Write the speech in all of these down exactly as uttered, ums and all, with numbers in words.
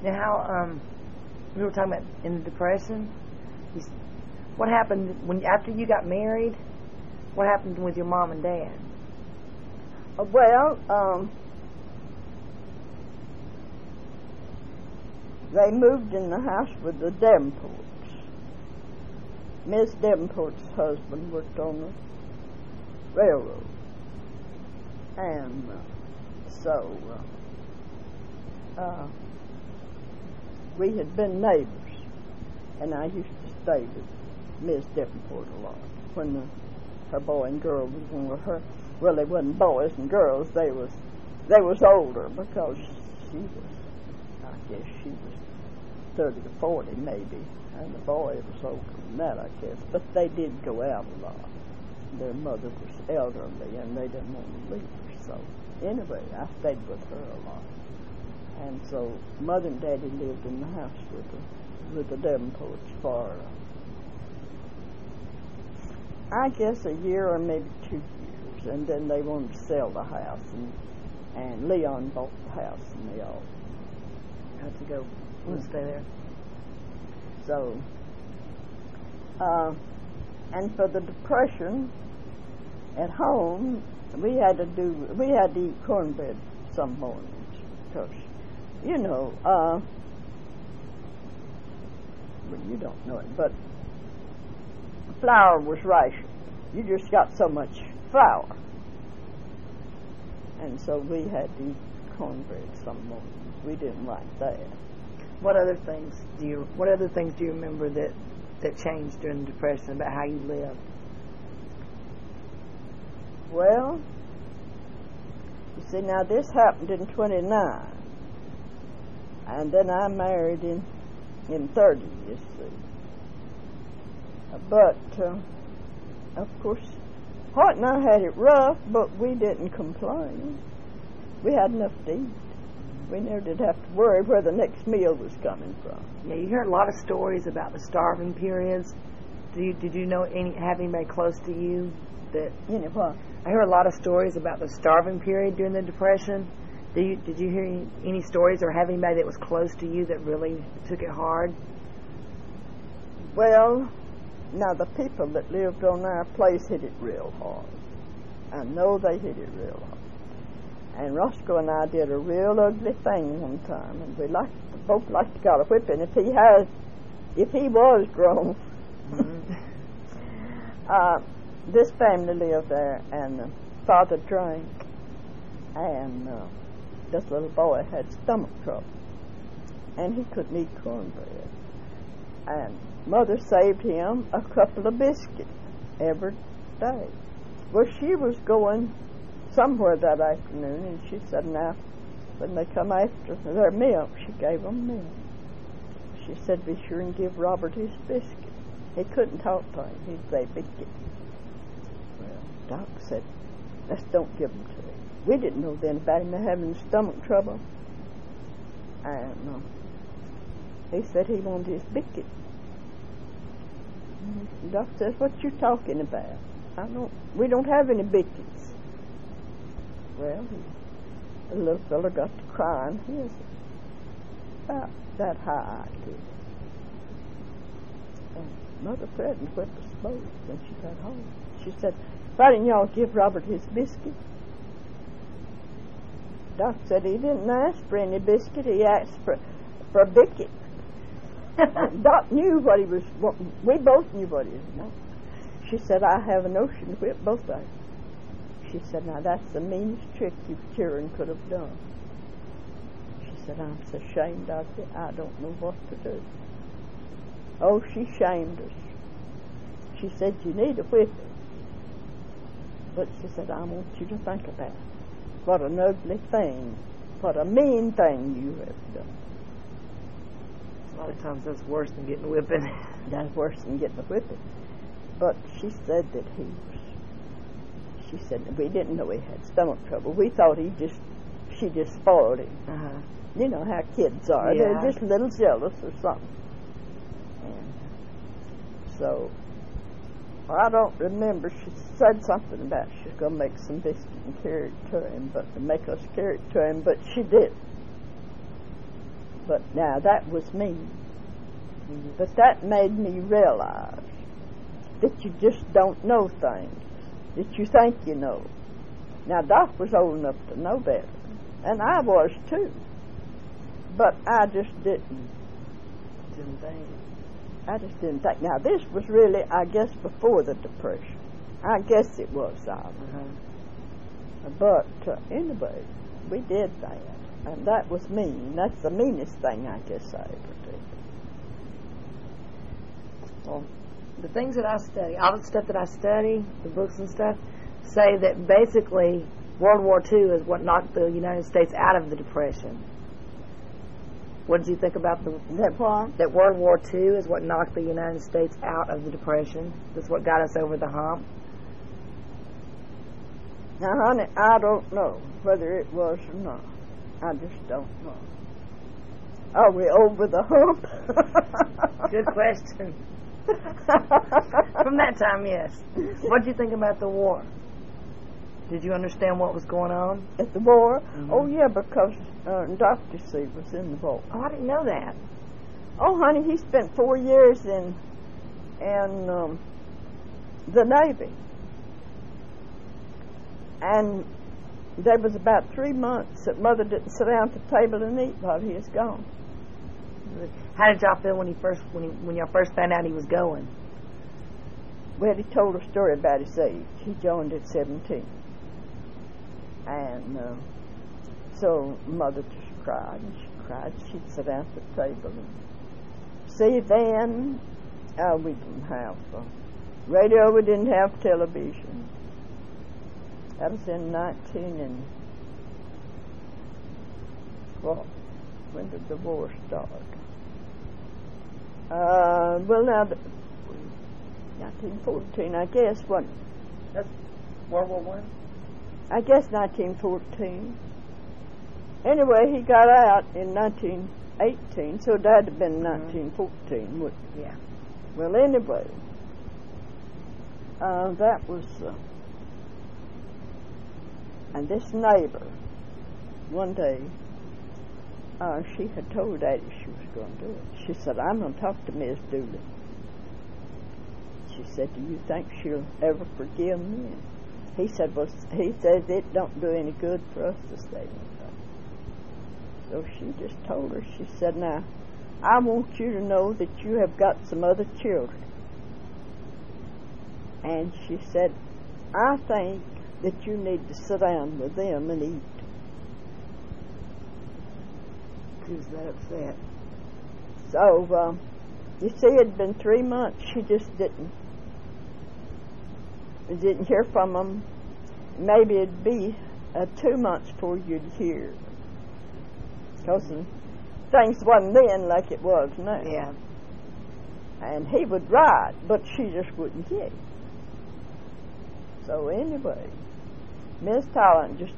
Now, how, um, we were talking about in the Depression, you, what happened when after you got married, what happened with your mom and dad? Uh, well, um, they moved in the house with the Davenports. Miss Davenport's husband worked on the railroad. And uh, so uh, uh, we had been neighbors, and I used to stay with Miss Davenport a lot when the, her boy and girl was with her. Well, they wasn't boys and girls; they was they was older because she was, I guess she was thirty to forty maybe, and the boy was older than that, I guess. But they did go out a lot. Their mother was elderly, and they didn't want to leave her. So anyway, I stayed with her a lot. And so Mother and Daddy lived in the house with the, with the Davenports for, uh, I guess, a year or maybe two years. And then they wanted to sell the house, and, and Leon bought the house, and they all Had to go and stay there. So, uh, and for the Depression at home, we had to do, we had to eat cornbread some mornings because, you know, uh, well, you don't know it, but flour was rationed. You just got so much flour. And so we had to eat cornbread some mornings. We didn't like that. What other things do you What other things do you remember that, that changed during the Depression about how you lived? Well, you see, now this happened in twenty-nine, and then I married in in thirty, you see. But, uh, of course, Hoyt and I had it rough, but we didn't complain. We had enough to eat. We never did have to worry where the next meal was coming from. Yeah, you hear a lot of stories about the starving periods. Do you, did you know any, have anybody close to you that... You know what? I hear a lot of stories about the starving period during the Depression. Do you, did you hear any, any stories or have anybody that was close to you that really took it hard? Well, now the people that lived on our place hit it real hard. I know they hit it real hard. And Roscoe and I did a real ugly thing one time, and we liked, both liked to got a whipping. If he has, if he was grown, mm-hmm. uh, this family lived there, and uh, father drank, and uh, this little boy had stomach trouble, and he couldn't eat cornbread. And mother saved him a couple of biscuits every day. Well, she was going somewhere that afternoon, and she said, now, when they come after their milk, she gave them milk. She said, be sure and give Robert his biscuit. He couldn't talk to him. He'd say, biscuit. Well, Doc said, let's don't give them to him. We didn't know then about him having stomach trouble. And uh, he said he wanted his biscuit. And Doc says, what you talking about? I don't, we don't have any biscuits. Well, the little fella got to crying. He was about that high, I guess. And Mother threatened to whip us both when she got home. She said, why didn't y'all give Robert his biscuit? Doc said he didn't ask for any biscuit. He asked for, for a biscuit. Doc knew what he was wanting. We both knew what he was wanting. She said, I have a notion to whip both of you. She said, now that's the meanest trick you children could have done. She said, I'm so ashamed of it, I don't know what to do. Oh, she shamed us. She said, you need a whipping. But she said, I want you to think about it. What an ugly thing, what a mean thing you have done. A lot of times that's worse than getting a whipping. That's worse than getting a whipping. But she said that he was, she said we didn't know he had stomach trouble. We thought he just, she just spoiled him. Uh-huh. You know how kids are. Yeah. They're just a little jealous or something. And so, I don't remember. She said something about she's going to make some biscuit and carry it to him, but to make us carry it to him, but she did. But now that was me. But that made me realize that you just don't know things that you think you know. Now, Doc was old enough to know better, and I was too. But I just didn't. Didn't think. I just didn't think. Now, this was really, I guess, before the Depression. I guess it was, Simon. Uh-huh. But uh, anyway, we did that, and that was mean. That's the meanest thing I guess I ever did. Well, the things that I study, all the stuff that I study, the books and stuff, say that basically World War Two is what knocked the United States out of the Depression. What did you think about the that what? That World War Two is what knocked the United States out of the Depression. That's what got us over the hump. Now, honey, I don't know whether it was or not. I just don't know. Are we over the hump? Good question. From that time, yes. What did you think about the war? Did you understand what was going on? At the war? Mm-hmm. Oh, yeah, because uh, Doctor C was in the war. Oh, I didn't know that. Oh, honey, he spent four years in, in um, the Navy. And there was about three months that Mother didn't sit down at the table and eat while he was gone. How did y'all feel when he first when he, when y'all first found out he was going? Well, he told a story about his age. He joined at seventeen, and uh, so Mother just cried and she cried. She'd sit down at the table and see. Then uh, we didn't have uh, radio. We didn't have television. That was in nineteen and well, when did the war start? Uh, well, now, the, nineteen fourteen, I guess, what? That's World War One? I guess nineteen fourteen. Anyway, he got out in nineteen eighteen, so it had to have been nineteen fourteen, wouldn't it? Yeah. Well, anyway, uh, that was, uh, and this neighbor, one day, Uh, she had told Daddy she was going to do it. She said, I'm going to talk to Miss Dooley. She said, do you think she'll ever forgive me? And he said, well, he says it don't do any good for us to stay in that. So she just told her, she said, now, I want you to know that you have got some other children. And she said, I think that you need to sit down with them and eat. She was that upset. So, uh, you see, it had been three months. She just didn't didn't hear from them. Maybe it'd be uh, two months before you'd hear. Because things wasn't then like it was now. Yeah. And he would write, but she just wouldn't get it. So anyway, Miss Talent just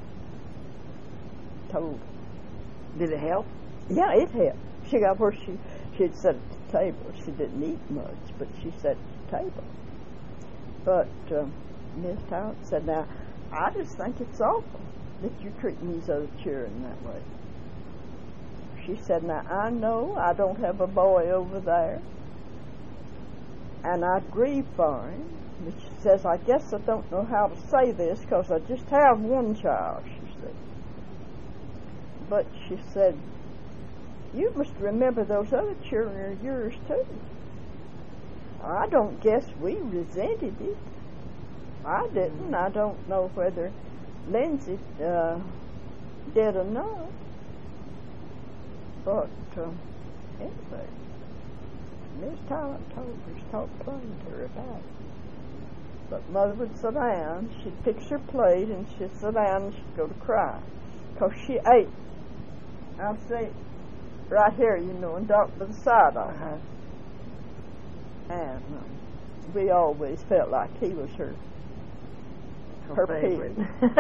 told her. Did it help? Yeah, it helped. She got where she she'd sit at the table. She didn't eat much, but she sat at the table. But um, Miss Talent said, now, I just think it's awful that you're treating these other children that way. She said, now, I know I don't have a boy over there, and I grieve for him. But she says, I guess I don't know how to say this because I just have one child, she said. But she said, you must remember those other children are yours too. I don't guess we resented it. I didn't. I don't know whether Lindsay uh, did or not. But uh, anyway, Miss Talent told her, she talked plain to her about it. But Mother would sit down, she'd fix her plate, and she'd sit down and she'd go to cry. Because she ate. I'll say right here, you know, and Doc by the side of her. Uh-huh. And um, we always felt like he was her, her, Her pig. favorite.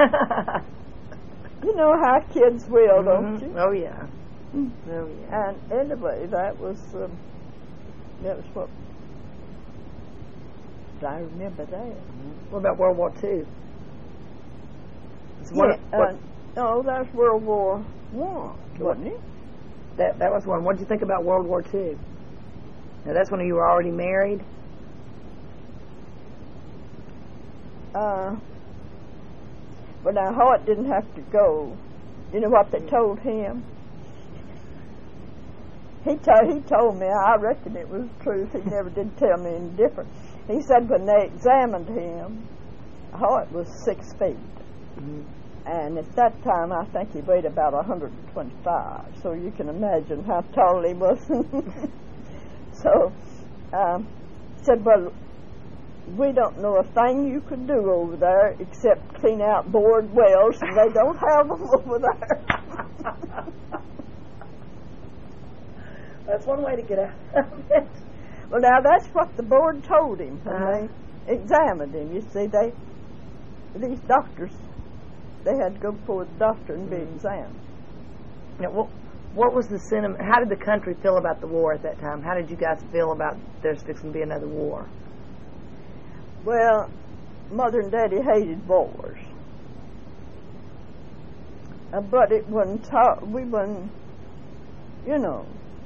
You know how kids will, don't Mm-hmm. you? Oh, yeah. Oh, yeah. And anyway, that was um, that was what I remember that. What about World War Two? Yeah, uh, no, that was World War One, wasn't it? That that was one. What did you think about World War Two? Now that's when you were already married. Uh, but now Hart didn't have to go. You know what they told him? He told he told me. I reckon it was the truth. He never did tell me any different. He said when they examined him, Hart was six feet. Mm-hmm. And at that time, I think he weighed about one hundred twenty-five. So you can imagine how tall he was. So um, he said, well, we don't know a thing you could do over there except clean out bored wells, and they don't have them over there. That's one way to get out of it. Well, now, that's what the board told him when uh-huh. they examined him. You see, they these doctors, they had to go before the doctor and be examined. Now, what, what was the sentiment? How did the country feel about the war at that time? How did you guys feel about there's fixing to be another war? Well, Mother and Daddy hated wars. Uh, but it wasn't taught, we wasn't, you know,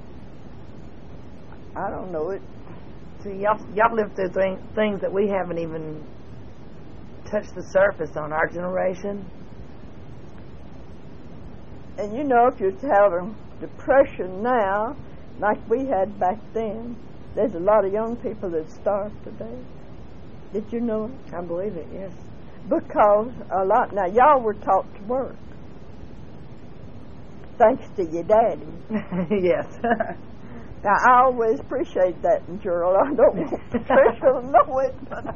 I don't know it. See, y'all, y'all lived through th- things that we haven't even touched the surface on, our generation. And you know, if you're having depression now, like we had back then, there's a lot of young people that starve today. Did you know it? I believe it, yes. Because a lot, now y'all were taught to work. Thanks to your daddy. Yes. Now, I always appreciate that in Gerald. I don't want Patricia to know it, but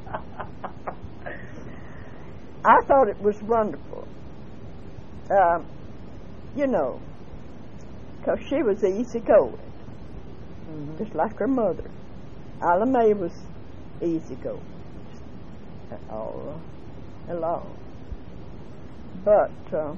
I thought it was wonderful. Um, you know, because she was easygoing, mm-hmm. just like her mother. Ella Mae was easygoing all along. But uh,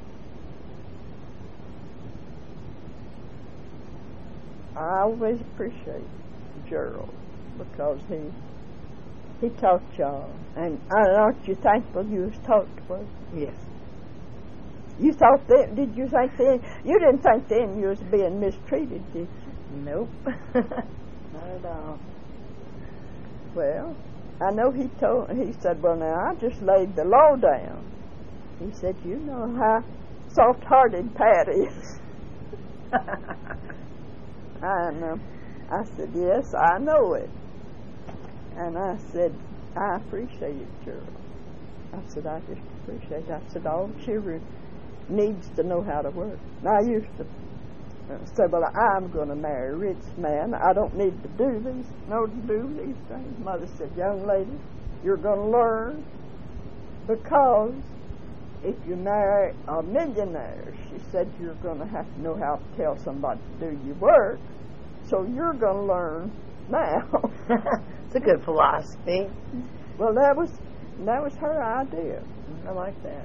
I always appreciate Gerald because he he taught y'all, and aren't you thankful you was taught to work? Yes. You thought then? Did you think then? You didn't think then you was being mistreated, did you? Nope. Not at all. Well, I know he told. He said, "Well, now I just laid the law down." He said, "You know how soft-hearted Pat is." And uh, I said, "Yes, I know it." And I said, "I appreciate it, Gerald." I said, "I just appreciate it." I said, "All children needs to know how to work." And I used to uh, say, "Well, I'm going to marry a rich man. I don't need to do these, know to do these things." Mother said, "Young lady, you're going to learn, because if you marry a millionaire," she said, "you're going to have to know how to tell somebody to do your work. So you're going to learn now." It's a good philosophy. Well, that was that was her idea. I like that.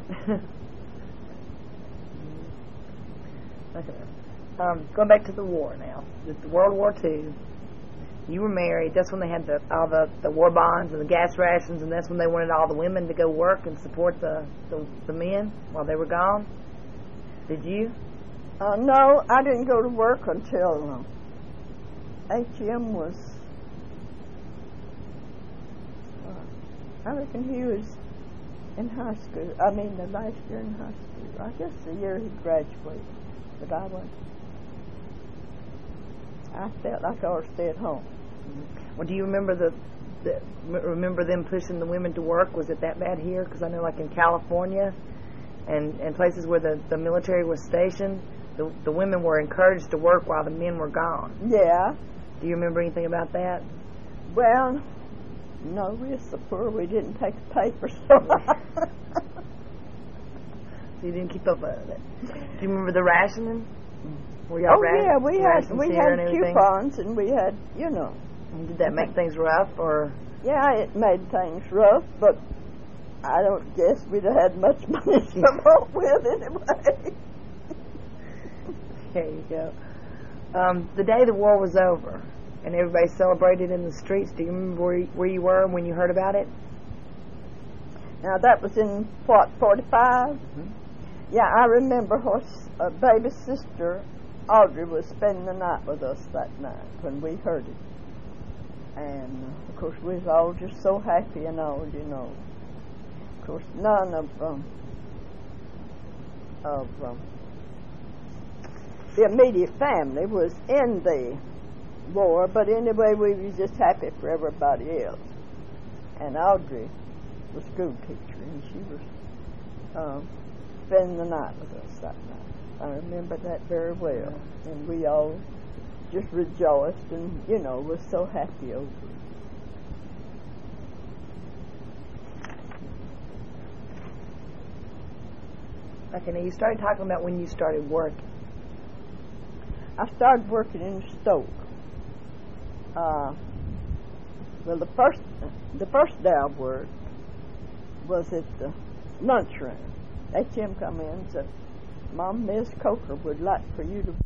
Okay. Um, going back to the war now, the World War Two. You were married. That's when they had the all the, the war bonds and the gas rations, and that's when they wanted all the women to go work and support the the, the men while they were gone. Did you? Uh, no, I didn't go to work until uh, H M was. Uh, I reckon he was in high school. I mean, the last year in high school. I guess the year he graduated, but I wasn't. I felt like I ought to stay at home. Mm-hmm. Well, do you remember the, the remember them pushing the women to work? Was it that bad here? Because I know, like in California, and and places where the, the military was stationed, the the women were encouraged to work while the men were gone. Yeah. Do you remember anything about that? Well, no, we're so poor we didn't take the paper, so. So you didn't keep up with it. Do you remember the rationing? Oh yeah, we had we had and coupons, and we had, you know. And did that make things rough, or? Yeah, it made things rough, but I don't guess we'd have had much money to vote with anyway. There you go. Um, the day the war was over, and everybody celebrated in the streets. Do you remember where you, where you were when you heard about it? Now that was in what, forty-five? Mm-hmm. Yeah, I remember her uh, baby sister Audrey was spending the night with us that night when we heard it. And, uh, of course, we was all just so happy and all, you know. Of course, none of, um, of um, the immediate family was in the war, but anyway, we was just happy for everybody else. And Audrey was a school teacher, and she was um, spending the night with us that night. I remember that very well. And we all just rejoiced and, you know, was so happy over it. Okay, now you started talking about when you started working. I started working in Stoke. Uh, well, the first the first day I worked was at the lunchroom. H M come in and said, Mom, Miss Coker would like for you to